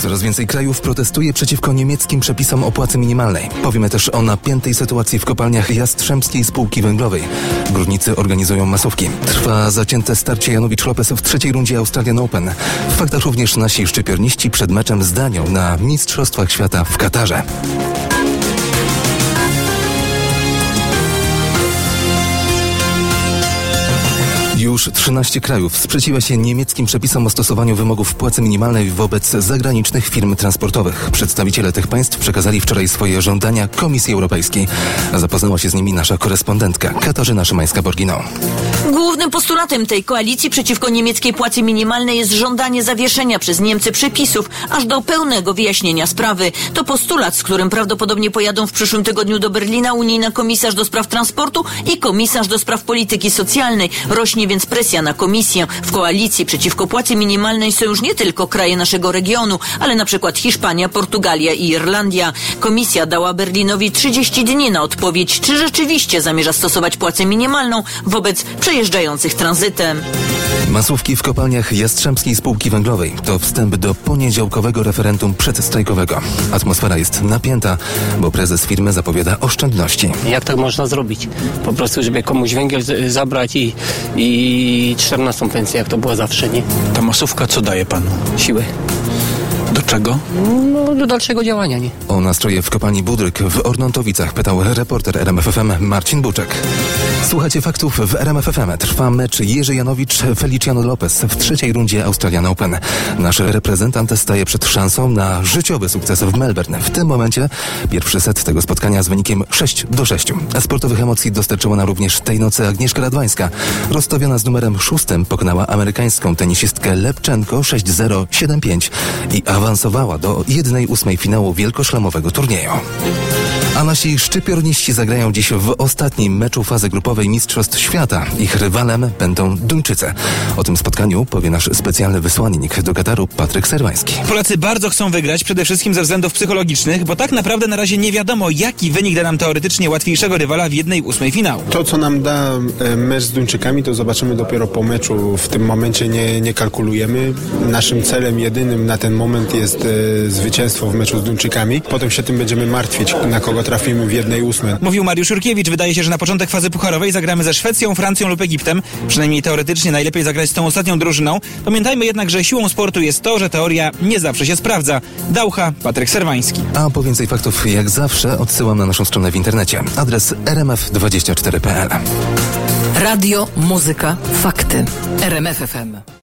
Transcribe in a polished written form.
Coraz więcej krajów protestuje przeciwko niemieckim przepisom o płacy minimalnej. Powiemy też o napiętej sytuacji w kopalniach Jastrzębskiej Spółki Węglowej. Górnicy organizują masówki. Trwa zacięte starcie Janowicz-Lopez w trzeciej rundzie Australian Open. W faktach również nasi szczypiorniści przed meczem z Danią na Mistrzostwach Świata w Katarze. Już 13 krajów sprzeciwia się niemieckim przepisom o stosowaniu wymogów płacy minimalnej wobec zagranicznych firm transportowych. Przedstawiciele tych państw przekazali wczoraj swoje żądania Komisji Europejskiej. Zapoznała się z nimi nasza korespondentka Katarzyna Szymańska-Borginą. Głównym postulatem tej koalicji przeciwko niemieckiej płacy minimalnej jest żądanie zawieszenia przez Niemcy przepisów aż do pełnego wyjaśnienia sprawy. To postulat, z którym prawdopodobnie pojadą w przyszłym tygodniu do Berlina unijna komisarz do spraw transportu i komisarz do spraw polityki socjalnej. Rośnie więc presja na komisję. W koalicji przeciwko płacy minimalnej są już nie tylko kraje naszego regionu, ale na przykład Hiszpania, Portugalia i Irlandia. Komisja dała Berlinowi 30 dni na odpowiedź, czy rzeczywiście zamierza stosować płacę minimalną wobec przejeżdżających tranzytem. Masówki w kopalniach Jastrzębskiej Spółki Węglowej to wstęp do poniedziałkowego referendum przedstrajkowego. Atmosfera jest napięta, bo prezes firmy zapowiada oszczędności. Jak tak można zrobić? Po prostu, żeby komuś węgiel zabrać i 14 pensję, jak to było zawsze, nie? Ta masówka co daje panu? Siły. Do czego? No, do dalszego działania, nie? O nastroje w kopalni Budryk w Ornontowicach pytał reporter RMF FM Marcin Buczek. Słuchacie faktów w RMF FM. Trwa mecz Jerzy Janowicz-Feliciano Lopez w trzeciej rundzie Australian Open. Nasz reprezentant staje przed szansą na życiowy sukces w Melbourne. W tym momencie pierwszy set tego spotkania z wynikiem 6-6. Sportowych emocji dostarczyła nam również tej nocy Agnieszka Radwańska. Rozstawiona z numerem 6 pokonała amerykańską tenisistkę Lepczenko 6-0, 7-5 i awansowała do 1/8 finału wielkoszlemowego turnieju. A nasi szczypiorniści zagrają dziś w ostatnim meczu fazy grupowej Mistrzostw Świata. Ich rywalem będą Duńczycy. O tym spotkaniu powie nasz specjalny wysłannik do Kataru Patryk Serwański. Polacy bardzo chcą wygrać, przede wszystkim ze względów psychologicznych, bo tak naprawdę na razie nie wiadomo, jaki wynik da nam teoretycznie łatwiejszego rywala w 1/8 finału. To, co nam da mecz z Duńczykami, to zobaczymy dopiero po meczu. W tym momencie nie kalkulujemy. Naszym celem jedynym na ten moment jest zwycięstwo w meczu z Duńczykami. Potem się tym będziemy martwić, na kogo trafimy w 1/8. Mówił Mariusz Jurkiewicz. Wydaje się, że na początek fazy pucharowej zagramy ze Szwecją, Francją lub Egiptem. Przynajmniej teoretycznie najlepiej zagrać z tą ostatnią drużyną. Pamiętajmy jednak, że siłą sportu jest to, że teoria nie zawsze się sprawdza. Daucha, Patryk Serwański. A po więcej faktów jak zawsze odsyłam na naszą stronę w internecie. Adres rmf24.pl. Radio, muzyka, fakty. RMF FM.